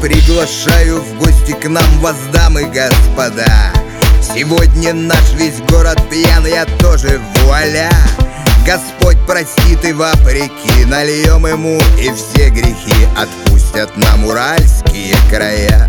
приглашаю в гости к нам вас, дамы и господа. Сегодня наш весь город пьян, я тоже, вуаля. Господь простит и вопреки, нальем ему и все грехи отпустят нам уральские края.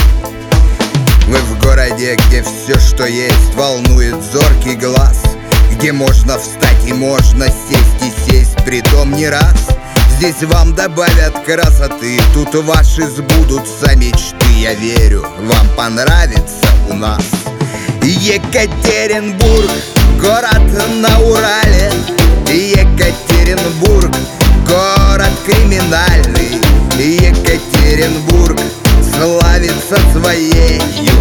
Вы в городе, где все, что есть, волнует зоркий глаз, где можно встать и можно сесть, и сесть притом не раз. Здесь вам добавят красоты, тут ваши сбудутся мечты. Я верю, вам понравится у нас. Екатеринбург, город на Урале. Екатеринбург, город криминальный. Екатеринбург славится своей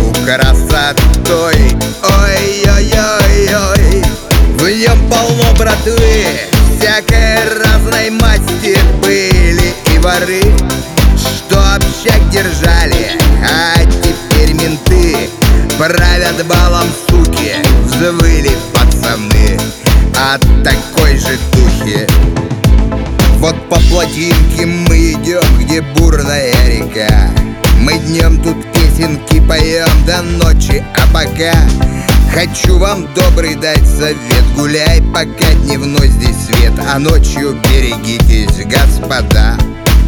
красотой. Ой-ой-ой-ой, в нем полно братвы, всякой разной масти, были и воры, что общак держали, а теперь менты правят балом, суки, взвыли пацаны от такой же духи. Вот по плотинке мы идем, где бурная река. Мы днем тут песенки поем до ночи, а пока хочу вам добрый дать совет: гуляй, пока дневной здесь свет, а ночью берегитесь, господа.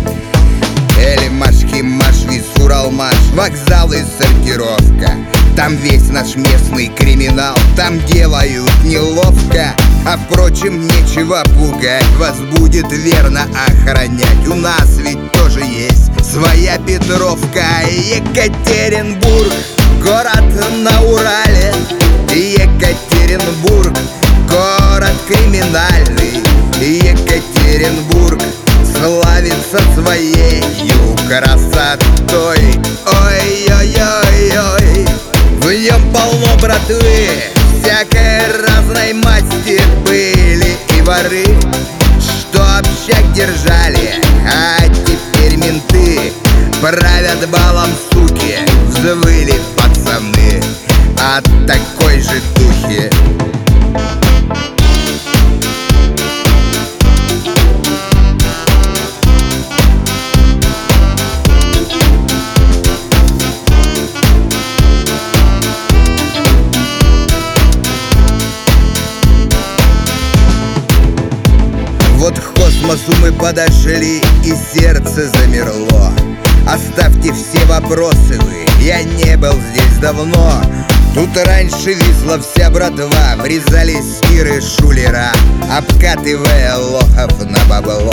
Эльмашки, Маш, Вис, Уралмаш, вокзал и сортировка. Там весь наш местный криминал, там делают неловко. А впрочем, нечего пугать, вас будет верно охранять. У нас ведь тоже есть своя Петровка. Екатеринбург, город на Урале. Екатеринбург, город криминальный. Екатеринбург славится своей красотой. Ой-ой-ой-ой, в нем полно братвы, всякой разной масти, были и воры, что общак держали, а теперь менты правят балом, суки, взвыли пацаны от такой же духи. Вот к космосу мы подошли, и сердце замерло. Оставьте все вопросы вы, я не был здесь давно. Тут раньше висла вся братва, врезались скиры шулера, обкатывая лохов на бабло.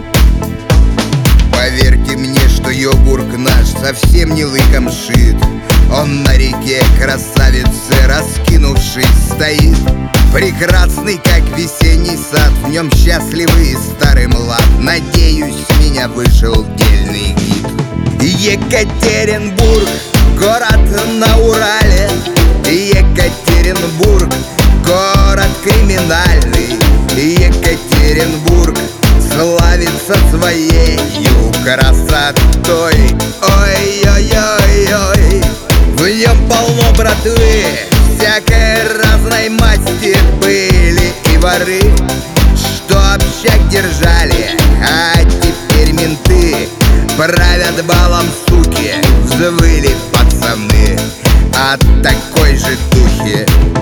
Поверьте мне, что Йобург наш совсем не лыком шит. Он на реке красавицы, раскинувшись, стоит, прекрасный, как весенний сад, в нем счастливый и старый млад. Надеюсь, с меня вышел дельный гид. Екатеринбург, город на Урале. Екатеринбург, город криминальный. Екатеринбург славится своей красотой. Ой-ой-ой-ой, в нем полно братвы, всякой разной масти, были и воры, что общак держали, а теперь менты правят балом, суки, взвыли пацаны от такой же духи.